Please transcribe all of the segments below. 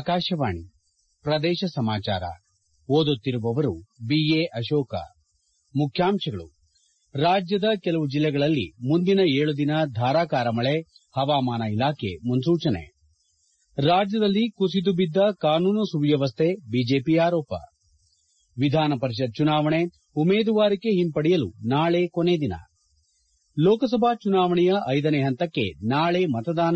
ಆಕಾಶವಾಣಿ ಪ್ರದೇಶ ಸಮಾಚಾರ ಓದುತ್ತಿರುವವರು ಬಿಎ ಅಶೋಕ. ಮುಖ್ಯಾಂಶಗಳು. ರಾಜ್ಯದ ಕೆಲವು ಜಿಲ್ಲೆಗಳಲ್ಲಿ ಮುಂದಿನ 7 ದಿನ ಧಾರಾಕಾರ ಮಳೆ, ಹವಾಮಾನ ಇಲಾಖೆ ಮುನ್ಸೂಚನೆ. ರಾಜ್ಯದಲ್ಲಿ ಕುಸಿದು ಬಿದ್ದ ಕಾನೂನು ಸುವ್ಯವಸ್ಥೆ, ಬಿಜೆಪಿ ಆರೋಪ. ವಿಧಾನ ಪರಿಷತ್ ಚುನಾವಣೆ, ಉಮೇದುವಾರಿಕೆ ಹಿಂಪಡೆಯಲು ನಾಳೆ ಕೊನೆ ದಿನ. ಲೋಕಸಭಾ ಚುನಾವಣೆಯ 5ನೇ ಹಂತಕ್ಕೆ ನಾಳೆ ಮತದಾನ.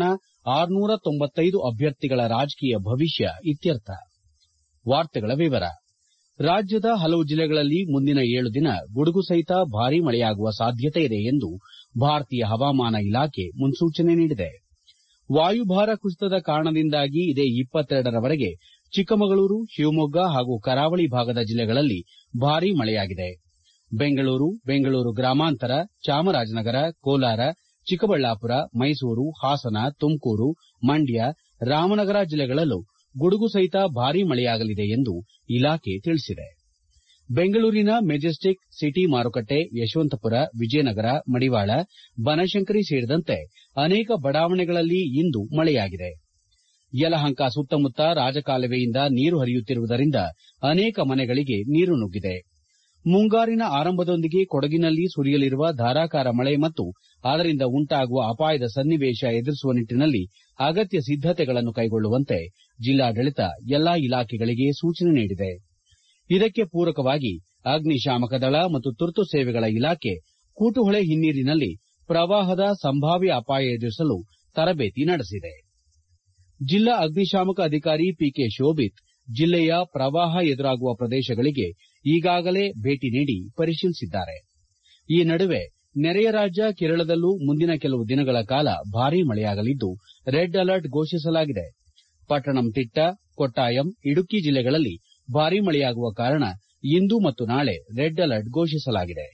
695 ಅಭ್ಯರ್ಥಿಗಳ ರಾಜಕೀಯ ಭವಿಷ್ಯ ಇತ್ಯರ್ಥ. ವಾರ್ತೆಗಳ ವಿವರ. ರಾಜ್ಯದ ಹಲವು ಜಿಲ್ಲೆಗಳಲ್ಲಿ ಮುಂದಿನ 7 ದಿನ ಗುಡುಗು ಸಹಿತ ಭಾರೀ ಮಳೆಯಾಗುವ ಸಾಧ್ಯತೆ ಇದೆ ಎಂದು ಭಾರತೀಯ ಹವಾಮಾನ ಇಲಾಖೆ ಮುನ್ಸೂಚನೆ ನೀಡಿದೆ. ವಾಯುಭಾರ ಕುಸಿತದ ಕಾರಣದಿಂದಾಗಿ ಇದೇ 22ರವರೆಗೆ ಚಿಕ್ಕಮಗಳೂರು, ಶಿವಮೊಗ್ಗ ಹಾಗೂ ಕರಾವಳಿ ಭಾಗದ ಜಿಲ್ಲೆಗಳಲ್ಲಿ ಭಾರೀ ಮಳೆಯಾಗಿದೆ. ಬೆಂಗಳೂರು, ಬೆಂಗಳೂರು ಗ್ರಾಮಾಂತರ, ಚಾಮರಾಜನಗರ, ಕೋಲಾರ, ಚಿಕ್ಕಬಳ್ಳಾಪುರ, ಮೈಸೂರು, ಹಾಸನ, ತುಮಕೂರು, ಮಂಡ್ಯ, ರಾಮನಗರ ಜಿಲ್ಲೆಗಳಲ್ಲೂ ಗುಡುಗು ಸಹಿತ ಭಾರೀ ಮಳೆಯಾಗಲಿದೆ ಎಂದು ಇಲಾಖೆ ತಿಳಿಸಿದೆ. ಬೆಂಗಳೂರಿನ ಮೆಜೆಸ್ಟಿಕ್, ಸಿಟಿ ಮಾರುಕಟ್ಟೆ, ಯಶವಂತಪುರ, ವಿಜಯನಗರ, ಮಡಿವಾಳ, ಬನಶಂಕರಿ ಸೇರಿದಂತೆ ಅನೇಕ ಬಡಾವಣೆಗಳಲ್ಲಿ ಇಂದು ಮಳೆಯಾಗಿದೆ. ಯಲಹಂಕ ಸುತ್ತಮುತ್ತ ರಾಜಕಾಲುವೆಯಿಂದ ನೀರು ಹರಿಯುತ್ತಿರುವುದರಿಂದ ಅನೇಕ ಮನೆಗಳಿಗೆ ನೀರು ನುಗ್ಗಿದೆ. ಮುಂಗಾರಿನ ಆರಂಭದೊಂದಿಗೆ ಕೊಡಗಿನಲ್ಲಿ ಸುರಿಯಲಿರುವ ಧಾರಾಕಾರ ಮಳೆ ಮತ್ತು ಅದರಿಂದ ಉಂಟಾಗುವ ಅಪಾಯದ ಸನ್ನಿವೇಶ ಎದುರಿಸುವ ನಿಟ್ಟಿನಲ್ಲಿ ಅಗತ್ಯ ಸಿದ್ದತೆಗಳನ್ನು ಕೈಗೊಳ್ಳುವಂತೆ ಜಿಲ್ಲಾಡಳಿತ ಎಲ್ಲಾ ಇಲಾಖೆಗಳಿಗೆ ಸೂಚನೆ ನೀಡಿದೆ. ಇದಕ್ಕೆ ಪೂರಕವಾಗಿ ಅಗ್ನಿಶಾಮಕ ದಳ ಮತ್ತು ತುರ್ತು ಸೇವೆಗಳ ಇಲಾಖೆ ಕೂಟುಹೊಳೆ ಹಿನ್ನೀರಿನಲ್ಲಿ ಪ್ರವಾಹದ ಸಂಭಾವ್ಯ ಅಪಾಯ ಎದುರಿಸಲು ತರಬೇತಿ ನಡೆಸಿದೆ. ಜಿಲ್ಲಾ ಅಗ್ನಿಶಾಮಕ ಅಧಿಕಾರಿ ಪಿಕೆ ಶೋಭಿತ್ ಜಿಲ್ಲೆಯ ಪ್ರವಾಹ ಎದುರಾಗುವ ಪ್ರದೇಶಗಳಿಗೆ ಈಗಾಗಲೇ ಭೇಟಿ ನೀಡಿ ಪರಿಶೀಲಿಸಿದ್ದಾರೆ. ಈ ನಡುವೆ ನೆರೆಯ ರಾಜ್ಯ ಕೇರಳದಲ್ಲೂ ಮುಂದಿನ ಕೆಲವು ದಿನಗಳ ಕಾಲ ಭಾರೀ ಮಳೆಯಾಗಲಿದ್ದು ರೆಡ್ ಅಲರ್ಟ್ ಘೋಷಿಸಲಾಗಿದೆ. ಪಟ್ಟಣಂತಿಟ್ಟ, ಕೊಟ್ಟಾಯಂ, ಇಡುಕ್ಕಿ ಜಿಲ್ಲೆಗಳಲ್ಲಿ ಭಾರೀ ಮಳೆಯಾಗುವ ಕಾರಣ ಇಂದು ಮತ್ತು ನಾಳೆ ರೆಡ್ ಅಲರ್ಟ್ ಘೋಷಿಸಲಾಗಿದೆ.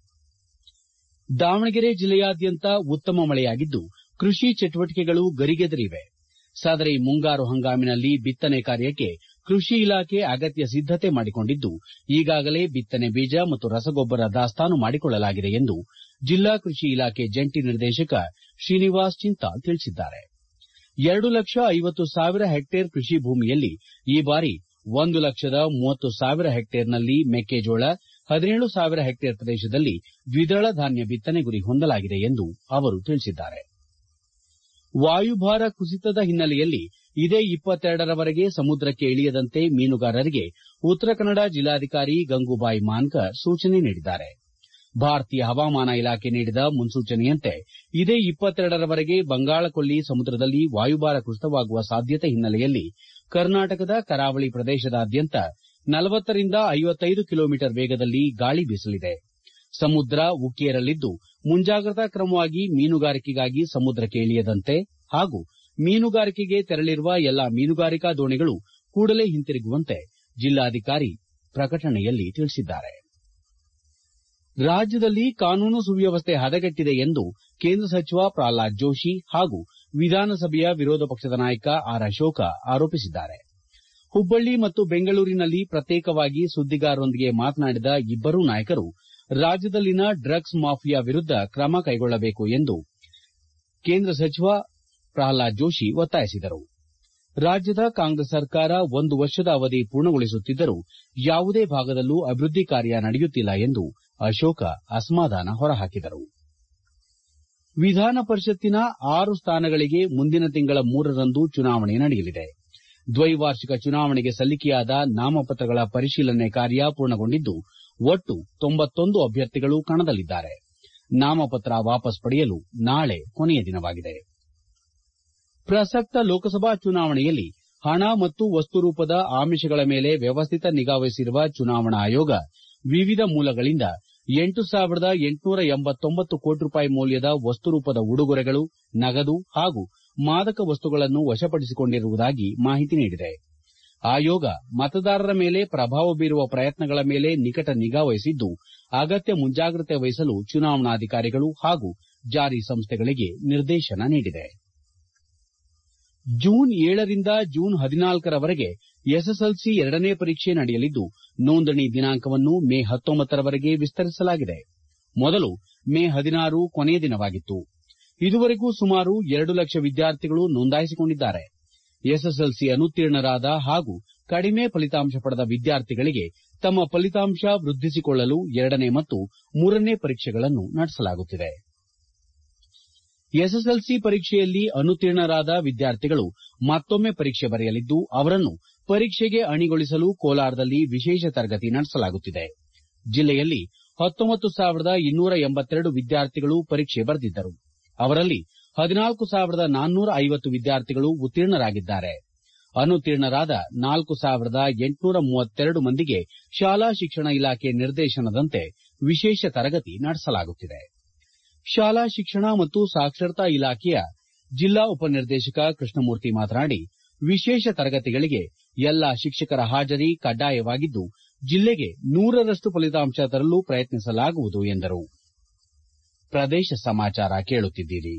ದಾವಣಗೆರೆ ಜಿಲ್ಲೆಯಾದ್ಯಂತ ಉತ್ತಮ ಮಳೆಯಾಗಿದ್ದು ಕೃಷಿ ಚಟುವಟಿಕೆಗಳು ಗರಿಗೆದರಿವೆ. ಸದರಿ ಮುಂಗಾರು ಹಂಗಾಮಿನಲ್ಲಿ ಬಿತ್ತನೆ ಕಾರ್ಯಕ್ಕೆ ಕೃಷಿ ಇಲಾಖೆ ಅಗತ್ಯ ಸಿದ್ದತೆ ಮಾಡಿಕೊಂಡಿದ್ದು ಈಗಾಗಲೇ ಬಿತ್ತನೆ ಬೀಜ ಮತ್ತು ರಸಗೊಬ್ಬರ ದಾಸ್ತಾನು ಮಾಡಿಕೊಳ್ಳಲಾಗಿದೆ ಎಂದು ಜಿಲ್ಲಾ ಕೃಷಿ ಇಲಾಖೆ ಜಂಟಿ ನಿರ್ದೇಶಕ ಶ್ರೀನಿವಾಸ್ ಚಿಂತಾಲ್ ತಿಳಿಸಿದ್ದಾರೆ. 2,50,000 ಹೆಕ್ಟೇರ್ ಕೃಷಿ ಭೂಮಿಯಲ್ಲಿ ಈ ಬಾರಿ 1,30,000 ಹೆಕ್ಟೇರ್ನಲ್ಲಿ ಮೆಕ್ಕೆಜೋಳ, 17,000 ಹೆಕ್ಟೇರ್ ಪ್ರದೇಶದಲ್ಲಿ ದ್ವಿದಳ ಧಾನ್ಯ ಬಿತ್ತನೆ ಗುರಿ ಹೊಂದಲಾಗಿದೆ ಎಂದು ಅವರು ತಿಳಿಸಿದ್ದಾರೆ. ವಾಯುಭಾರ ಕುಸಿತದ ಹಿನ್ನೆಲೆಯಲ್ಲಿ ಇದೇ 22ರವರೆಗೆ ಸಮುದ್ರಕ್ಕೆ ಇಳಿಯದಂತೆ ಮೀನುಗಾರರಿಗೆ ಉತ್ತರ ಕನ್ನಡ ಜಿಲ್ಲಾಧಿಕಾರಿ ಗಂಗೂಬಾಯಿ ಮಾನ್ಕರ್ ಸೂಚನೆ ನೀಡಿದ್ದಾರೆ. ಭಾರತೀಯ ಹವಾಮಾನ ಇಲಾಖೆ ನೀಡಿದ ಮುನ್ಸೂಚನೆಯಂತೆ ಇದೇ 22ರವರೆಗೆ ಬಂಗಾಳಕೊಲ್ಲಿ ಸಮುದ್ರದಲ್ಲಿ ವಾಯುಭಾರ ಕುಸಿತವಾಗುವ ಸಾಧ್ಯತೆ ಹಿನ್ನೆಲೆಯಲ್ಲಿ ಕರ್ನಾಟಕದ ಕರಾವಳಿ ಪ್ರದೇಶದಾದ್ಯಂತ 40 ರಿಂದ 55 ಕಿಲೋಮೀಟರ್ ವೇಗದಲ್ಲಿ ಗಾಳಿ ಬೀಸಲಿದೆ. ಸಮುದ್ರ ಉಕ್ಕೇರಲಿದ್ದು ಮುಂಜಾಗ್ರತಾ ಕ್ರಮವಾಗಿ ಮೀನುಗಾರಿಕೆಗಾಗಿ ಸಮುದ್ರಕ್ಕೆ ಇಳಿಯದಂತೆ ಹಾಗೂ ಮೀನುಗಾರಿಕೆಗೆ ತೆರಳಿರುವ ಎಲ್ಲಾ ಮೀನುಗಾರಿಕಾ ದೋಣಿಗಳು ಕೂಡಲೇ ಹಿಂತಿರುಗುವಂತೆ ಜಿಲ್ಲಾಧಿಕಾರಿ ಪ್ರಕಟಣೆಯಲ್ಲಿ ತಿಳಿಸಿದ್ದಾರೆ. ರಾಜ್ಯದಲ್ಲಿ ಕಾನೂನು ಸುವ್ಯವಸ್ಥೆ ಹದಗೆಟ್ಟಿದೆ ಎಂದು ಕೇಂದ್ರ ಸಚಿವ ಪ್ರಹ್ಲಾದ್ ಜೋಶಿ ಹಾಗೂ ವಿಧಾನಸಭೆಯ ವಿರೋಧ ಪಕ್ಷದ ನಾಯಕ ಆರ್ ಅಶೋಕ ಆರೋಪಿಸಿದ್ದಾರೆ. ಹುಬ್ಬಳ್ಳಿ ಮತ್ತು ಬೆಂಗಳೂರಿನಲ್ಲಿ ಪ್ರತ್ಯೇಕವಾಗಿ ಸುದ್ದಿಗಾರರೊಂದಿಗೆ ಮಾತನಾಡಿದ ಇಬ್ಬರೂ ನಾಯಕರು ರಾಜ್ಯದಲ್ಲಿನ ಡ್ರಗ್ಸ್ ಮಾಫಿಯಾ ವಿರುದ್ಧ ಕ್ರಮ ಕೈಗೊಳ್ಳಬೇಕು ಎಂದು ಕೇಂದ್ರ ಸಚಿವ ಪ್ರಹ್ಲಾದ್ ಜೋಶಿ ಒತ್ತಾಯಿಸಿದರು. ರಾಜ್ಯದ ಕಾಂಗ್ರೆಸ್ ಸರ್ಕಾರ 1 ವರ್ಷದ ಅವಧಿ ಪೂರ್ಣಗೊಳಿಸುತ್ತಿದ್ದರೂ ಯಾವುದೇ ಭಾಗದಲ್ಲೂ ಅಭಿವೃದ್ಧಿ ಕಾರ್ಯ ನಡೆಯುತ್ತಿಲ್ಲ ಎಂದು ಅಶೋಕ ಅಸಮಾಧಾನ ಹೊರಹಾಕಿದರು. ವಿಧಾನ ಪರಿಷತ್ತಿನ 6 ಸ್ಥಾನಗಳಿಗೆ ಮುಂದಿನ ತಿಂಗಳ 3ರಂದು ಚುನಾವಣೆ ನಡೆಯಲಿದೆ. ದ್ವೈವಾರ್ಷಿಕ ಚುನಾವಣೆಗೆ ಸಲ್ಲಿಕೆಯಾದ ನಾಮಪತ್ರಗಳ ಪರಿಶೀಲನೆ ಕಾರ್ಯ ಪೂರ್ಣಗೊಂಡಿದ್ದು ಒಟ್ಟು 91 ಅಭ್ಯರ್ಥಿಗಳು ಕಣದಲ್ಲಿದ್ದಾರೆ. ನಾಮಪತ್ರ ವಾಪಸ್ ಪಡೆಯಲು ನಾಳೆ ಕೊನೆಯ ದಿನವಾಗಿದೆ. ಪ್ರಸಕ್ತ ಲೋಕಸಭಾ ಚುನಾವಣೆಯಲ್ಲಿ ಹಣ ಮತ್ತು ವಸ್ತು ರೂಪದ ಆಮಿಷಗಳ ಮೇಲೆ ವ್ಯವಸ್ಥಿತ ನಿಗಾವಹಿಸಿರುವ ಚುನಾವಣಾ ಆಯೋಗ ವಿವಿಧ ಮೂಲಗಳಿಂದ 8,889 ಕೋಟಿ ರೂಪಾಯಿ ಮೌಲ್ಯದ ವಸ್ತು ರೂಪದ ಉಡುಗೊರೆಗಳು, ನಗದು ಹಾಗೂ ಮಾದಕ ವಸ್ತುಗಳನ್ನು ವಶಪಡಿಸಿಕೊಂಡಿರುವುದಾಗಿ ಮಾಹಿತಿ ನೀಡಿದೆ. ಆಯೋಗ ಮತದಾರರ ಮೇಲೆ ಪ್ರಭಾವ ಬೀರುವ ಪ್ರಯತ್ನಗಳ ಮೇಲೆ ನಿಕಟ ನಿಗಾ ವಹಿಸಿದ್ದು ಅಗತ್ಯ ಮುಂಜಾಗ್ರತೆ ವಹಿಸಲು ಚುನಾವಣಾಧಿಕಾರಿಗಳು ಹಾಗೂ ಜಾರಿ ಸಂಸ್ಥೆಗಳಿಗೆ ನಿರ್ದೇಶನ ನೀಡಿದೆ. ಜೂನ್ 7ರಿಂದ ಜೂನ್ 14ರವರೆಗೆ ಎಸ್ಎಸ್ಎಲ್ಸಿ 2ನೇ ಪರೀಕ್ಷೆ ನಡೆಯಲಿದ್ದು ನೋಂದಣಿ ದಿನಾಂಕವನ್ನು ಮೇ 19ರವರೆಗೆ ವಿಸ್ತರಿಸಲಾಗಿದೆ. ಮೊದಲು ಮೇ 16 ಕೊನೆಯ ದಿನವಾಗಿತ್ತು. ಇದುವರೆಗೂ ಸುಮಾರು 2 ಲಕ್ಷ ವಿದ್ಯಾರ್ಥಿಗಳು ನೋಂದಾಯಿಸಿಕೊಂಡಿದ್ದಾರೆ. ಎಸ್ಎಸ್ಎಲ್ಸಿ ಅನುತ್ತೀರ್ಣರಾದ ಹಾಗೂ ಕಡಿಮೆ ಫಲಿತಾಂಶ ಪಡೆದ ವಿದ್ಯಾರ್ಥಿಗಳಿಗೆ ತಮ್ಮ ಫಲಿತಾಂಶ ವೃದ್ಧಿಸಿಕೊಳ್ಳಲು 2ನೇ ಮತ್ತು 3ನೇ ಪರೀಕ್ಷೆಗಳನ್ನು ನಡೆಸಲಾಗುತ್ತಿದೆ. ಎಸ್ಎಸ್ಎಲ್ಸಿ ಪರೀಕ್ಷೆಯಲ್ಲಿ ಅನುತ್ತೀರ್ಣರಾದ ವಿದ್ಯಾರ್ಥಿಗಳು ಮತ್ತೊಮ್ಮೆ ಪರೀಕ್ಷೆ ಬರೆಯಲಿದ್ದು, ಅವರನ್ನು ಪರೀಕ್ಷೆಗೆ ಅಣಿಗೊಳಿಸಲು ಕೋಲಾರದಲ್ಲಿ ವಿಶೇಷ ತರಗತಿ ನಡೆಸಲಾಗುತ್ತಿದೆ. ಜಿಲ್ಲೆಯಲ್ಲಿ 19,282 ವಿದ್ಯಾರ್ಥಿಗಳು ಪರೀಕ್ಷೆ ಬರೆದಿದ್ದರು. ಅವರಲ್ಲಿ 14,450 ವಿದ್ಯಾರ್ಥಿಗಳು ಉತ್ತೀರ್ಣರಾಗಿದ್ದಾರೆ. ಅನುತ್ತೀರ್ಣರಾದ 4,832 ಮಂದಿಗೆ ಶಾಲಾ ಶಿಕ್ಷಣ ಇಲಾಖೆ ನಿರ್ದೇಶನದಂತೆ ವಿಶೇಷ ತರಗತಿ ನಡೆಸಲಾಗುತ್ತಿದೆ. ಶಾಲಾ ಶಿಕ್ಷಣ ಮತ್ತು ಸಾಕ್ಷರತಾ ಇಲಾಖೆಯ ಜಿಲ್ಲಾ ಉಪನಿರ್ದೇಶಕ ಕೃಷ್ಣಮೂರ್ತಿ ಮಾತನಾಡಿ, ವಿಶೇಷ ತರಗತಿಗಳಿಗೆ ಎಲ್ಲಾ ಶಿಕ್ಷಕರ ಹಾಜರಿ ಕಡ್ಡಾಯವಾಗಿದ್ದು, ಜಿಲ್ಲೆಗೆ 100ರಷ್ಟು ಫಲಿತಾಂಶ ತರಲು ಪ್ರಯತ್ನಿಸಲಾಗುವುದು ಎಂದರು. ಪ್ರದೇಶ ಸಮಾಚಾರ ಕೇಳುತ್ತಿದ್ದೀರಿ.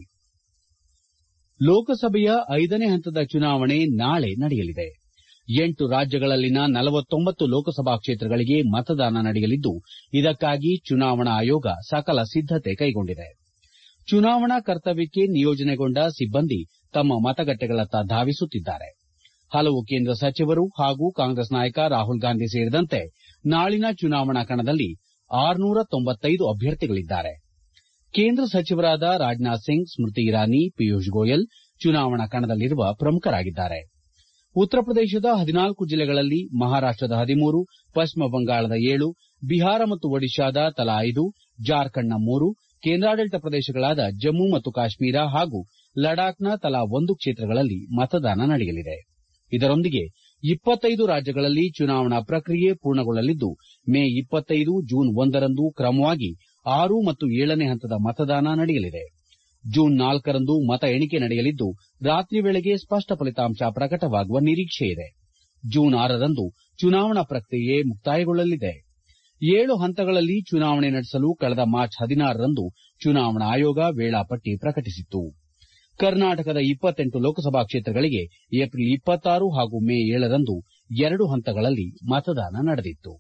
ಲೋಕಸಭೆಯ 5ನೇ ಹಂತದ ಚುನಾವಣೆ ನಾಳೆ ನಡೆಯಲಿದೆ. 8 ರಾಜ್ಯಗಳಲ್ಲಿನ 49 ಲೋಕಸಭಾ ಕ್ಷೇತ್ರಗಳಿಗೆ ಮತದಾನ ನಡೆಯಲಿದ್ದು, ಇದಕ್ಕಾಗಿ ಚುನಾವಣಾ ಆಯೋಗ ಸಕಲ ಸಿದ್ದತೆ ಕೈಗೊಂಡಿದೆ. ಚುನಾವಣಾ ಕರ್ತವ್ಯಕ್ಕೆ ನಿಯೋಜನೆಗೊಂಡ ಸಿಬ್ಬಂದಿ ತಮ್ಮ ಮತಗಟ್ಟೆಗಳತ್ತ ಧಾವಿಸುತ್ತಿದ್ದಾರೆ. ಹಲವು ಕೇಂದ್ರ ಸಚಿವರು ಹಾಗೂ ಕಾಂಗ್ರೆಸ್ ನಾಯಕ ರಾಹುಲ್ ಗಾಂಧಿ ಸೇರಿದಂತೆ ನಾಳಿನ ಚುನಾವಣಾ ಕಣದಲ್ಲಿ 695 ಅಭ್ಯರ್ಥಿಗಳಿದ್ದಾರೆ. ಕೇಂದ್ರ ಸಚಿವರಾದ ರಾಜನಾಥ್ ಸಿಂಗ್, ಸ್ಮೃತಿ ಇರಾನಿ, ಪಿಯೂಷ್ ಗೋಯಲ್ ಚುನಾವಣಾ ಕಣದಲ್ಲಿರುವ ಪ್ರಮುಖರಾಗಿದ್ದಾರೆ. ಉತ್ತರ ಪ್ರದೇಶದ 14 ಜಿಲ್ಲೆಗಳಲ್ಲಿ, ಮಹಾರಾಷ್ಟದ 13, ಪಶ್ಚಿಮ ಬಂಗಾಳದ 7, ಬಿಹಾರ ಮತ್ತು ಒಡಿಶಾದ ತಲಾ 5, ಜಾರ್ಖಂಡ್ನ 3, ಕೇಂದ್ರಾಡಳಿತ ಪ್ರದೇಶಗಳಾದ ಜಮ್ಮು ಮತ್ತು ಕಾಶ್ಮೀರ ಹಾಗೂ ಲಡಾಖ್ನ ತಲಾ 1 ಕ್ಷೇತ್ರಗಳಲ್ಲಿ ಮತದಾನ ನಡೆಯಲಿದೆ. ಇದರೊಂದಿಗೆ 25 ರಾಜ್ಯಗಳಲ್ಲಿ ಚುನಾವಣಾ ಪ್ರಕ್ರಿಯೆ ಪೂರ್ಣಗೊಳ್ಳಲಿದ್ದು, ಮೇ 25, ಜೂನ್ 1ರಂದು ಕ್ರಮವಾಗಿ 6 ಮತ್ತು 7ನೇ ಹಂತದ ಮತದಾನ ನಡೆಯಲಿದೆ. ಜೂನ್ 4ರಂದು ಮತ ಎಣಿಕೆ ನಡೆಯಲಿದ್ದು, ರಾತ್ರಿ ವೇಳೆಗೆ ಸ್ಪಷ್ಟ ಫಲಿತಾಂಶ ಪ್ರಕಟವಾಗುವ ನಿರೀಕ್ಷೆಯಿದೆ. ಜೂನ್ 6ರಂದು ಚುನಾವಣಾ ಪ್ರಕ್ರಿಯೆ ಮುಕ್ತಾಯಗೊಳ್ಳಲಿದೆ. 7 ಹಂತಗಳಲ್ಲಿ ಚುನಾವಣೆ ನಡೆಸಲು ಕಳೆದ ಮಾರ್ಚ್ 16ರಂದು ಚುನಾವಣಾ ಆಯೋಗ ವೇಳಾಪಟ್ಟಿ ಪ್ರಕಟಿಸಿತ್ತು. ಕರ್ನಾಟಕದ 28 ಲೋಕಸಭಾ ಕ್ಷೇತ್ರಗಳಿಗೆ ಏಪ್ರಿಲ್ 26 ಹಾಗೂ ಮೇ 7ರಂದು 2 ಹಂತಗಳಲ್ಲಿ ಮತದಾನ ನಡೆದಿತ್ತು.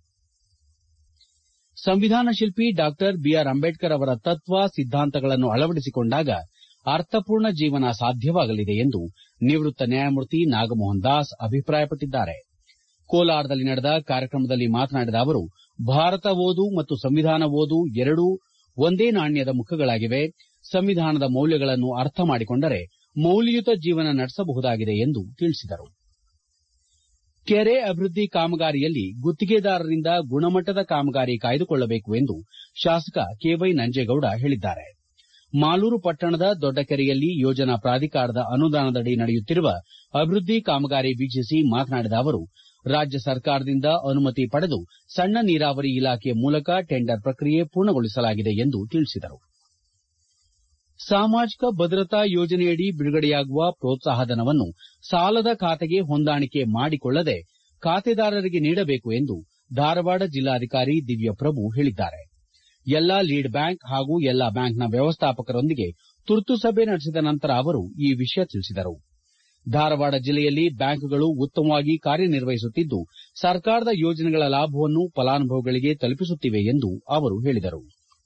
ಸಂವಿಧಾನ ಶಿಲ್ಪಿ ಡಾ ಬಿಆರ್ ಅಂಬೇಡ್ಕರ್ ಅವರ ತತ್ವ ಸಿದ್ದಾಂತಗಳನ್ನು ಅಳವಡಿಸಿಕೊಂಡಾಗ ಅರ್ಥಪೂರ್ಣ ಜೀವನ ಸಾಧ್ಯವಾಗಲಿದೆ ಎಂದು ನಿವೃತ್ತ ನ್ಯಾಯಮೂರ್ತಿ ನಾಗಮೋಹನ್ ದಾಸ್ ಅಭಿಪ್ರಾಯಪಟ್ಟಿದ್ದಾರೆ. ಕೋಲಾರದಲ್ಲಿ ನಡೆದ ಕಾರ್ಯಕ್ರಮದಲ್ಲಿ ಮಾತನಾಡಿದ ಅವರು, ಭಾರತ ಓದು ಮತ್ತು ಸಂವಿಧಾನ ಓದು ಎರಡೂ ಒಂದೇ ನಾಣ್ಯದ ಮುಖಗಳಾಗಿವೆ. ಸಂವಿಧಾನದ ಮೌಲ್ಯಗಳನ್ನು ಅರ್ಥ ಮಾಡಿಕೊಂಡರೆ ಮೌಲ್ಯಯುತ ಜೀವನ ನಡೆಸಬಹುದಾಗಿದೆ ಎಂದು ತಿಳಿಸಿದರು. ಕೆರೆ ಅಭಿವೃದ್ಧಿ ಕಾಮಗಾರಿಯಲ್ಲಿ ಗುತ್ತಿಗೆದಾರರಿಂದ ಗುಣಮಟ್ಟದ ಕಾಮಗಾರಿ ಕಾಯ್ದುಕೊಳ್ಳಬೇಕು ಎಂದು ಶಾಸಕ ಕೆವೈ ನಂಜೇಗೌಡ ಹೇಳಿದ್ದಾರೆ. ಮಾಲೂರು ಪಟ್ಟಣದ ದೊಡ್ಡ ಕೆರೆಯಲ್ಲಿ ಯೋಜನಾ ಪ್ರಾಧಿಕಾರದ ಅನುದಾನದಡಿ ನಡೆಯುತ್ತಿರುವ ಅಭಿವೃದ್ಧಿ ಕಾಮಗಾರಿ ವೀಕ್ಷಿಸಿ ಮಾತನಾಡಿದ ಅವರು, ರಾಜ್ಯ ಸರ್ಕಾರದಿಂದ ಅನುಮತಿ ಪಡೆದು ಸಣ್ಣ ನೀರಾವರಿ ಇಲಾಖೆಯ ಮೂಲಕ ಟೆಂಡರ್ ಪ್ರಕ್ರಿಯೆ ಪೂರ್ಣಗೊಳಿಸಲಾಗಿದೆ ಎಂದು ತಿಳಿಸಿದರು. ಸಾಮಾಜಿಕ ಭದ್ರತಾ ಯೋಜನೆಯಡಿ ಬಿಡುಗಡೆಯಾಗುವ ಪ್ರೋತ್ಸಾಹಧನವನ್ನು ಸಾಲದ ಖಾತೆಗೆ ಹೊಂದಾಣಿಕೆ ಮಾಡಿಕೊಳ್ಳದೆ ಖಾತೆದಾರರಿಗೆ ನೀಡಬೇಕು ಎಂದು ಧಾರವಾಡ ಜಿಲ್ಲಾಧಿಕಾರಿ ದಿವ್ಯಪ್ರಭು ಹೇಳಿದ್ದಾರೆ. ಎಲ್ಲಾ ಲೀಡ್ ಬ್ಯಾಂಕ್ ಹಾಗೂ ಎಲ್ಲಾ ಬ್ಯಾಂಕ್ನ ವ್ಯವಸ್ಥಾಪಕರೊಂದಿಗೆ ತುರ್ತು ಸಭೆ ನಡೆಸಿದ ನಂತರ ಅವರು ಈ ವಿಷಯ ತಿಳಿಸಿದರು. ಧಾರವಾಡ ಜಿಲ್ಲೆಯಲ್ಲಿ ಬ್ಯಾಂಕ್ಗಳು ಉತ್ತಮವಾಗಿ ಕಾರ್ಯನಿರ್ವಹಿಸುತ್ತಿದ್ದು, ಸರ್ಕಾರದ ಯೋಜನೆಗಳ ಲಾಭವನ್ನು ಫಲಾನುಭವಿಗಳಿಗೆ ತಲುಪಿಸುತ್ತಿವೆ ಎಂದು ಅವರು ಹೇಳಿದರು.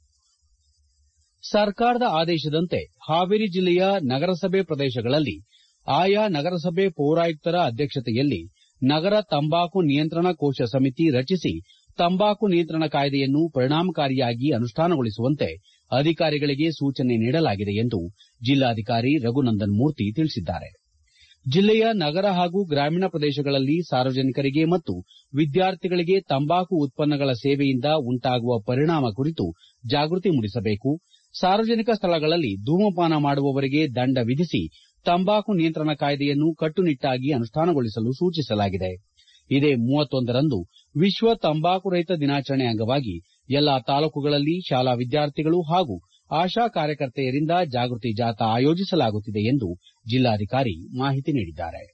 ಸರ್ಕಾರದ ಆದೇಶದಂತೆ ಹಾವೇರಿ ಜಿಲ್ಲೆಯ ನಗರಸಭೆ ಪ್ರದೇಶಗಳಲ್ಲಿ ಆಯಾ ನಗರಸಭೆ ಪೌರಾಯುಕ್ತರ ಅಧ್ಯಕ್ಷತೆಯಲ್ಲಿ ನಗರ ತಂಬಾಕು ನಿಯಂತ್ರಣ ಕೋಶ ಸಮಿತಿ ರಚಿಸಿ ತಂಬಾಕು ನಿಯಂತ್ರಣ ಕಾಯ್ದೆಯನ್ನು ಪರಿಣಾಮಕಾರಿಯಾಗಿ ಅನುಷ್ಠಾನಗೊಳಿಸುವಂತೆ ಅಧಿಕಾರಿಗಳಿಗೆ ಸೂಚನೆ ನೀಡಲಾಗಿದೆ ಎಂದು ಜಿಲ್ಲಾಧಿಕಾರಿ ರಘುನಂದನ್ ಮೂರ್ತಿ ತಿಳಿಸಿದ್ದಾರೆ. ಜಿಲ್ಲೆಯ ನಗರ ಹಾಗೂ ಗ್ರಾಮೀಣ ಪ್ರದೇಶಗಳಲ್ಲಿ ಸಾರ್ವಜನಿಕರಿಗೆ ಮತ್ತು ವಿದ್ಯಾರ್ಥಿಗಳಿಗೆ ತಂಬಾಕು ಉತ್ಪನ್ನಗಳ ಸೇವೆಯಿಂದ ಉಂಟಾಗುವ ಪರಿಣಾಮ ಕುರಿತು ಜಾಗೃತಿ ಮೂಡಿಸಬೇಕು. ಸಾರ್ವಜನಿಕ ಸ್ಥಳಗಳಲ್ಲಿ ಧೂಮಪಾನ ಮಾಡುವವರಿಗೆ ದಂಡ ವಿಧಿಸಿ ತಂಬಾಕು ನಿಯಂತ್ರಣ ಕಾಯ್ದೆಯನ್ನು ಕಟ್ಟುನಿಟ್ಟಾಗಿ ಅನುಷ್ಠಾನಗೊಳಿಸಲು ಸೂಚಿಸಲಾಗಿದೆ. ಇದೇ 31ರಂದು ವಿಶ್ವ ತಂಬಾಕು ರಹಿತ ದಿನಾಚರಣೆ ಅಂಗವಾಗಿ ಎಲ್ಲಾ ತಾಲೂಕುಗಳಲ್ಲಿ ಶಾಲಾ ವಿದ್ಯಾರ್ಥಿಗಳು ಹಾಗೂ ಆಶಾ ಕಾರ್ಯಕರ್ತೆಯರಿಂದ ಜಾಗೃತಿ ಜಾಥಾ ಆಯೋಜಿಸಲಾಗುತ್ತಿದೆ ಎಂದು ಜಿಲ್ಲಾಧಿಕಾರಿ ಮಾಹಿತಿ ನೀಡಿದ್ದಾರೆ.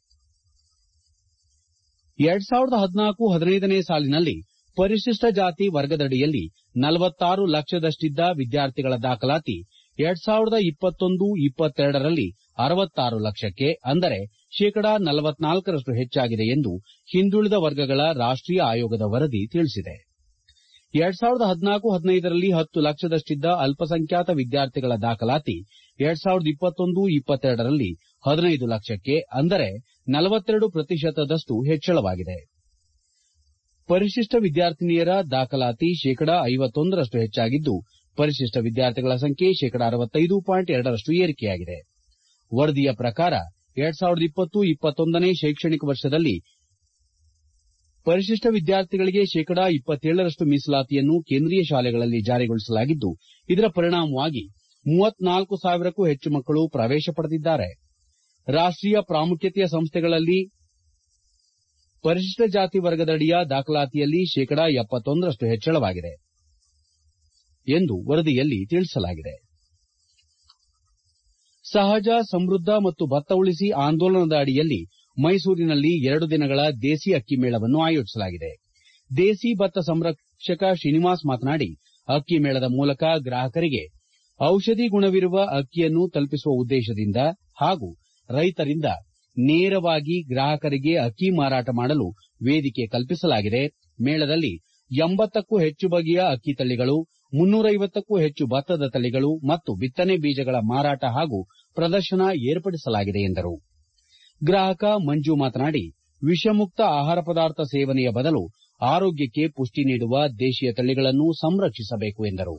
2014-15ನೇ ಸಾಲಿನಲ್ಲಿ ಪರಿಶಿಷ್ಟ ಜಾತಿ ವರ್ಗದಡಿಯಲ್ಲಿ 46 ಲಕ್ಷದಷ್ಟಿದ್ದ ವಿದ್ಯಾರ್ಥಿಗಳ ದಾಖಲಾತಿ 2021-22ರಲ್ಲಿ 66 ಲಕ್ಷಕ್ಕೆ, ಅಂದರೆ ಶೇಕಡಾ 44ರಷ್ಟು ಹೆಚ್ಚಾಗಿದೆ ಎಂದು ಹಿಂದುಳಿದ ವರ್ಗಗಳ ರಾಷ್ಟೀಯ ಆಯೋಗದ ವರದಿ ತಿಳಿಸಿದೆ. 2014-15ರಲ್ಲಿ 10 ಲಕ್ಷದಷ್ಟಿದ್ದ ಅಲ್ಪಸಂಖ್ಯಾತ ವಿದ್ಯಾರ್ಥಿಗಳ ದಾಖಲಾತಿ 2021-22ರಲ್ಲಿ 15 ಲಕ್ಷಕ್ಕೆ, ಅಂದರೆ 42% ಹೆಚ್ಚಳವಾಗಿದೆ. ಪರಿಶಿಷ್ಟ ವಿದ್ಯಾರ್ಥಿನಿಯರ ದಾಖಲಾತಿ ಶೇಕಡಾ 51 ಹೆಚ್ಚಾಗಿದ್ದು, ಪರಿಶಿಷ್ಟ ವಿದ್ಯಾರ್ಥಿಗಳ ಸಂಖ್ಯೆ ಶೇಕಡಾ 65.2 ಏರಿಕೆಯಾಗಿದೆ. ವರದಿಯ ಪ್ರಕಾರ 2020-21ನೇ ಶೈಕ್ಷಣಿಕ ವರ್ಷದಲ್ಲಿ ಪರಿಶಿಷ್ಟ ವಿದ್ಯಾರ್ಥಿಗಳಿಗೆ ಶೇಕಡಾ 27 ಮೀಸಲಾತಿಯನ್ನು ಕೇಂದ್ರೀಯ ಶಾಲೆಗಳಲ್ಲಿ ಜಾರಿಗೊಳಿಸಲಾಗಿದ್ದು, ಇದರ ಪರಿಣಾಮವಾಗಿ 34,000ಕ್ಕೂ ಹೆಚ್ಚು ಮಕ್ಕಳು ಪ್ರವೇಶ ಪಡೆದಿದ್ದಾರೆ. ರಾಷ್ಟೀಯ ಪ್ರಾಮುಖ್ಯತೆಯ ಸಂಸ್ಥೆಗಳಲ್ಲಿ ಪರಿಶಿಷ್ಟ ಜಾತಿ ವರ್ಗದಡಿಯ ದಾಖಲಾತಿಯಲ್ಲಿ ಶೇಕಡಾ 71 ಹೆಚ್ಚಳವಾಗಿದೆ ಎಂದು ವರದಿಯಲ್ಲಿ ತಿಳಿಸಲಾಗಿದೆ. ಸಹಜ, ಸಮೃದ್ಧ ಮತ್ತು ಭತ್ತ ಉಳಿಸಿ ಆಂದೋಲನದ ಅಡಿಯಲ್ಲಿ ಮೈಸೂರಿನಲ್ಲಿ 2 ದಿನಗಳ ದೇಸಿ ಅಕ್ಕಿ ಮೇಳವನ್ನು ಆಯೋಜಿಸಲಾಗಿದೆ. ದೇಸಿ ಭತ್ತ ಸಂರಕ್ಷಕ ಶ್ರೀನಿವಾಸ್ ಮಾತನಾಡಿ, ಅಕ್ಕಿ ಮೇಳದ ಮೂಲಕ ಗ್ರಾಹಕರಿಗೆ ಔಷಧಿ ಗುಣವಿರುವ ಅಕ್ಕಿಯನ್ನು ತಲುಪಿಸುವ ಉದ್ದೇಶದಿಂದ ಹಾಗೂ ರೈತರಿಂದ ನೇರವಾಗಿ ಗ್ರಾಹಕರಿಗೆ ಅಕ್ಕಿ ಮಾರಾಟ ಮಾಡಲು ವೇದಿಕೆ ಕಲ್ಪಿಸಲಾಗಿದೆ. ಮೇಳದಲ್ಲಿ 80ಕ್ಕೂ ಹೆಚ್ಚು ಬಗೆಯ ಅಕ್ಕಿ ತಳಿಗಳು, 350ಕ್ಕೂ ಹೆಚ್ಚು ಭತ್ತದ ತಳಿಗಳು ಮತ್ತು ಬಿತ್ತನೆ ಬೀಜಗಳ ಮಾರಾಟ ಹಾಗೂ ಪ್ರದರ್ಶನ ಏರ್ಪಡಿಸಲಾಗಿದೆ ಎಂದರು. ಗ್ರಾಹಕ ಮಂಜು ಮಾತನಾಡಿ, ವಿಷಮುಕ್ತ ಆಹಾರ ಪದಾರ್ಥ ಸೇವನೆಯ ಬದಲು ಆರೋಗ್ಯಕ್ಕೆ ಪುಷ್ಟಿ ನೀಡುವ ದೇಶೀಯ ತಳಿಗಳನ್ನು ಸಂರಕ್ಷಿಸಬೇಕು ಎಂದರು.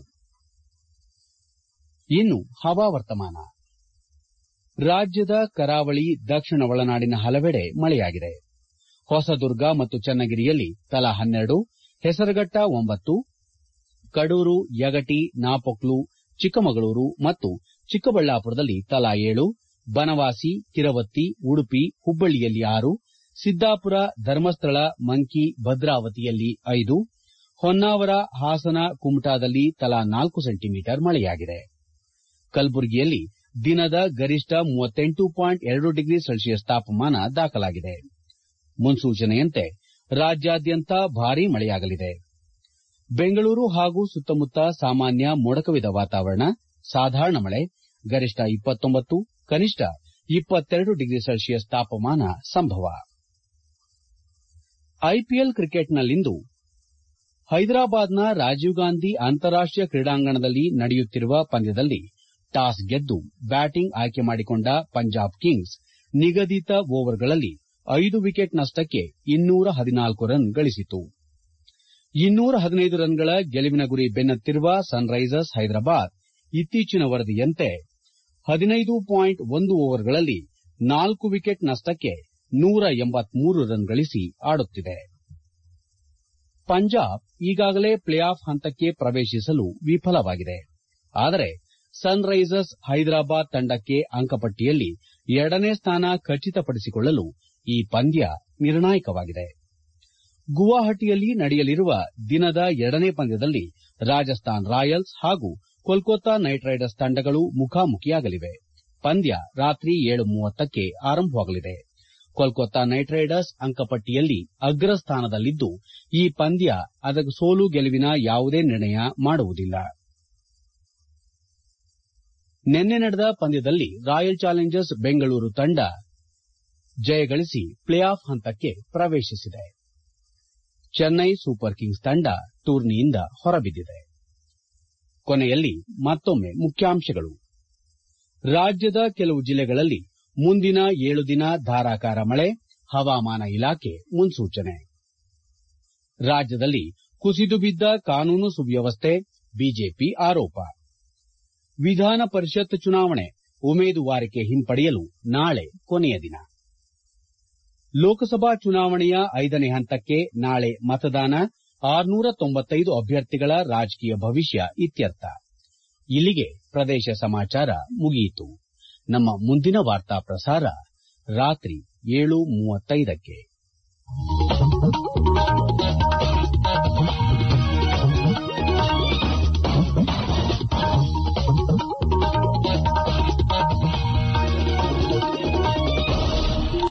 ಇನ್ನು ಹವಾವರ್ತಮಾನ. ರಾಜ್ಯದ ಕರಾವಳಿ, ದಕ್ಷಿಣ ಒಳನಾಡಿನ ಹಲವೆಡೆ ಮಳೆಯಾಗಿದೆ. ಹೊಸದುರ್ಗ ಮತ್ತು ಚನ್ನಗಿರಿಯಲ್ಲಿ ತಲಾ 12, ಹೆಸರಘಟ್ಟ 9, ಕಡೂರು, ಯಗಟಿ, ನಾಪೊಕ್ಲು, ಚಿಕ್ಕಮಗಳೂರು ಮತ್ತು ಚಿಕ್ಕಬಳ್ಳಾಪುರದಲ್ಲಿ ತಲಾ 7, ಬನವಾಸಿ, ಕಿರವತ್ತಿ, ಉಡುಪಿ, ಹುಬ್ಬಳ್ಳಿಯಲ್ಲಿ 6, ಸಿದ್ದಾಪುರ, ಧರ್ಮಸ್ಥಳ, ಮಂಕಿ, ಭದ್ರಾವತಿಯಲ್ಲಿ 5, ಹೊನ್ನಾವರ, ಹಾಸನ, ಕುಮಟಾದಲ್ಲಿ ತಲಾ 4 ಸೆಂಟಿಮೀಟರ್ ಮಳೆಯಾಗಿದೆ. ಕಲಬುರಗಿಯಲ್ಲಿ ದಿನದ ಗರಿಷ್ಠ 38.2 ಡಿಗ್ರಿ ಸೆಲ್ಸಿಯಸ್ ತಾಪಮಾನ ದಾಖಲಾಗಿದೆ. ಮುನ್ಸೂಚನೆಯಂತೆ ರಾಜ್ಯಾದ್ಯಂತ ಭಾರೀ ಮಳೆಯಾಗಲಿದೆ. ಬೆಂಗಳೂರು ಹಾಗೂ ಸುತ್ತಮುತ್ತ ಸಾಮಾನ್ಯ ಮೋಡಕವಿದ ವಾತಾವರಣ, ಸಾಧಾರಣ ಮಳೆ, ಗರಿಷ್ಠ 29, ಕನಿಷ್ಠ 22 ಡಿಗ್ರಿ ಸೆಲ್ಸಿಯಸ್ ತಾಪಮಾನ ಸಂಭವ. ಐಪಿಎಲ್ ಕ್ರಿಕೆಟ್ನಲ್ಲಿಂದು ಹೈದರಾಬಾದ್ನ ರಾಜೀವ್ ಗಾಂಧಿ ಅಂತಾರಾಷ್ಟೀಯ ಕ್ರೀಡಾಂಗಣದಲ್ಲಿ ನಡೆಯುತ್ತಿರುವ ಪಂದ್ಯದಲ್ಲಿ ಟಾಸ್ ಗೆದ್ದು ಬ್ಯಾಟಿಂಗ್ ಆಯ್ಕೆ ಮಾಡಿಕೊಂಡ ಪಂಜಾಬ್ ಕಿಂಗ್ಸ್ ನಿಗದಿತ ಓವರ್ಗಳಲ್ಲಿ 5 ವಿಕೆಟ್ ನಷ್ಟಕ್ಕೆ 214 ರನ್ ಗಳಿಸಿತು. 215 ರನ್ಗಳ ಗೆಲುವಿನ ಗುರಿ ಬೆನ್ನತ್ತಿರುವ ಸನ್ರೈಸರ್ಸ್ ಹೈದರಾಬಾದ್ ಇತ್ತೀಚಿನ ವರದಿಯಂತೆ 15.1 ಓವರ್ಗಳಲ್ಲಿ 4 ವಿಕೆಟ್ ನಷ್ಟಕ್ಕೆ 183 ರನ್ ಗಳಿಸಿ ಆಡುತ್ತಿದೆ. ಪಂಜಾಬ್ ಈಗಾಗಲೇ ಪ್ಲೇ ಆಫ್ ಹಂತಕ್ಕೆ ಪ್ರವೇಶಿಸಲು ವಿಫಲವಾಗಿದೆ. ಆದರೆ ಸನ್ರೈಸರ್ಸ್ ಹೈದರಾಬಾದ್ ತಂಡಕ್ಕೆ ಅಂಕಪಟ್ಟಿಯಲ್ಲಿ 2ನೇ ಸ್ಥಾನ ಖಚಿತಪಡಿಸಿಕೊಳ್ಳಲು ಈ ಪಂದ್ಯ ನಿರ್ಣಾಯಕವಾಗಿದೆ. ಗುವಾಹಟಿಯಲ್ಲಿ ನಡೆಯಲಿರುವ ದಿನದ 2ನೇ ಪಂದ್ಯದಲ್ಲಿ ರಾಜಸ್ಥಾನ್ ರಾಯಲ್ಸ್ ಹಾಗೂ ಕೋಲ್ಕತ್ತಾ ನೈಟ್ ರೈಡರ್ಸ್ ತಂಡಗಳು ಮುಖಾಮುಖಿಯಾಗಲಿವೆ. ಪಂದ್ಯ ರಾತ್ರಿ 7:30ಕ್ಕೆ ಆರಂಭವಾಗಲಿದೆ. ಕೋಲ್ಕತ್ತಾ ನೈಟ್ ರೈಡರ್ಸ್ ಅಂಕಪಟ್ಟಿಯಲ್ಲಿ ಅಗ್ರಸ್ಥಾನದಲ್ಲಿದ್ದು, ಈ ಪಂದ್ಯ ಅದರ ಸೋಲು ಗೆಲುವಿನ ಯಾವುದೇ ನಿರ್ಣಯ ಮಾಡುವುದಿಲ್ಲ. ನಿನ್ನೆ ನಡೆದ ಪಂದ್ಯದಲ್ಲಿ ರಾಯಲ್ ಚಾಲೆಂಜರ್ಸ್ ಬೆಂಗಳೂರು ತಂಡ ಜಯಗಳಿಸಿ ಪ್ಲೇ ಆಫ್ ಹಂತಕ್ಕೆ ಪ್ರವೇಶಿಸಿದೆ. ಚೆನ್ನೈ ಸೂಪರ್ ಕಿಂಗ್ಸ್ ತಂಡ ಟೂರ್ನಿಯಿಂದ ಹೊರಬಿದ್ದಿದೆ. ಕೊನೆಯಲ್ಲಿ ಮತ್ತೊಮ್ಮೆ ಮುಖ್ಯಾಂಶಗಳು. ರಾಜ್ಯದ ಕೆಲವು ಜಿಲ್ಲೆಗಳಲ್ಲಿ ಮುಂದಿನ 7 ದಿನ ಧಾರಾಕಾರ ಮಳೆ, ಹವಾಮಾನ ಇಲಾಖೆ ಮುನ್ಸೂಚನೆ. ರಾಜ್ಯದಲ್ಲಿ ಕುಸಿದು ಬಿದ್ದ ಕಾನೂನು ಸುವ್ಯವಸ್ಥೆ, ಬಿಜೆಪಿ ಆರೋಪ. ವಿಧಾನ ಪರಿಷತ್ ಚುನಾವಣೆ, ಉಮೇದುವಾರಿಕೆ ಹಿಂಪಡೆಯಲು ನಾಳೆ ಕೊನೆಯ ದಿನ. ಲೋಕಸಭಾ ಚುನಾವಣೆಯ 5ನೇ ಹಂತಕ್ಕೆ ನಾಳೆ ಮತದಾನ, 695 ಅಭ್ಯರ್ಥಿಗಳ ರಾಜಕೀಯ ಭವಿಷ್ಯ ಇತ್ಯರ್ಥ. ಇಲ್ಲಿಗೆ ಪ್ರದೇಶ ಸಮಾಚಾರ ಮುಗಿಯಿತು. ನಮ್ಮ ಮುಂದಿನ ವಾರ್ತಾ ಪ್ರಸಾರ ರಾತ್ರಿ 7:35ಕ್ಕೆ.